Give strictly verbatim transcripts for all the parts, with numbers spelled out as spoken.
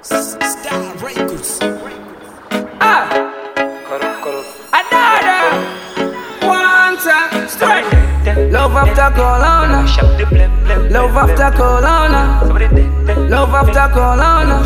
Star Records. Ah, another one time straight. Love after Corona, love after Corona, love after Corona,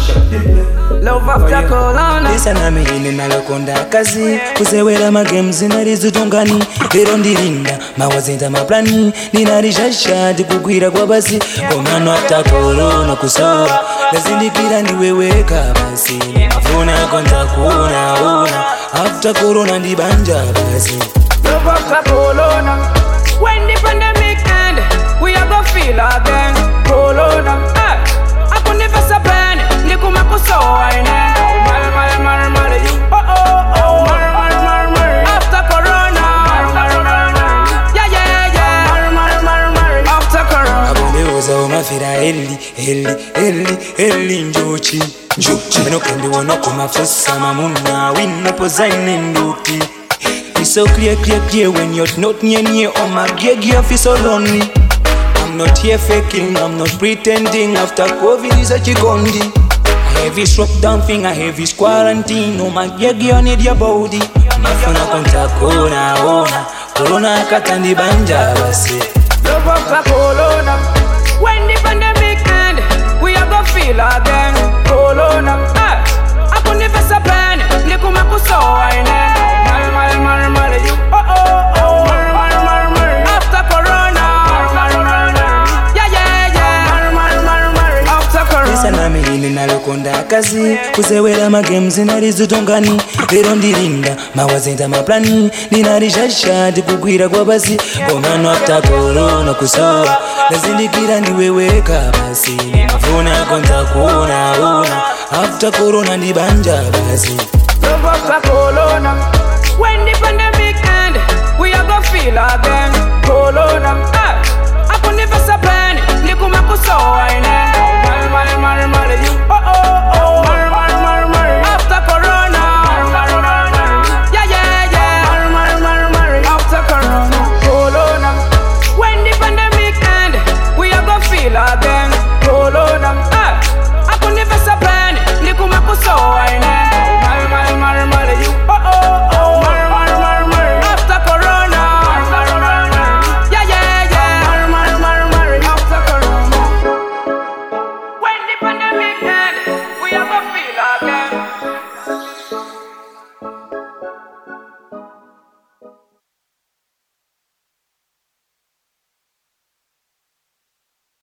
love after Corona. Lisa na mihini nalokonda kazi kuzewera magames narizutungani lero ndirinda mawazinda maplani ninarishasha ndikugwira kwa basi omano after Corona kusoa lazindikira niweweka basi mafuna konta kuna una after Corona ndibanja basi love after Corona. When the pandemic end, we are gonna feel again. Corona, eh? I could never supply. Nikuma kusoa ine. Mal mal mal mal you. Oh oh oh. Mal mal mal mal. After Corona. Mal mal mal mal. Yeah yeah yeah. Mal mal mal mal. After Corona. abondeoza omafira eli eli eli eli njochi njochi meno kandi wona kumafusa mamuna winopo zaine nduti. It's so clear, clear, clear when you're not near near on my gear, gear feel so lonely. I'm not here faking, I'm not pretending. After COVID is a chikondi. I have this lockdown thing, I have this quarantine. Oh my gear, gear need your body. Mafuna konta kona ona, Corona katandi banja basi. Love after Corona. When the pandemic end, we are gonna feel again. Corona, eh? I could never supply. Nikuma kusoa ine. Mal mal mal mal you. Oh oh oh. Mal mal mal mal. After Corona. Mal mal mal mal. Yeah yeah yeah. Mal mal mal mal. After Corona. Lisa na mihini nalokonda kazi kuzewera magames narizutungani lero ndirinda mawazinda maplani ninarishasha ndikugwira kwa basi omano after Corona kusoa lazindikira niweweka basi mafuna konta kuna una after Corona ndibanja basi love after Corona. When the pandemic end, we are gonna feel again. Corona, eh? I could never supply. Nikuma kusoa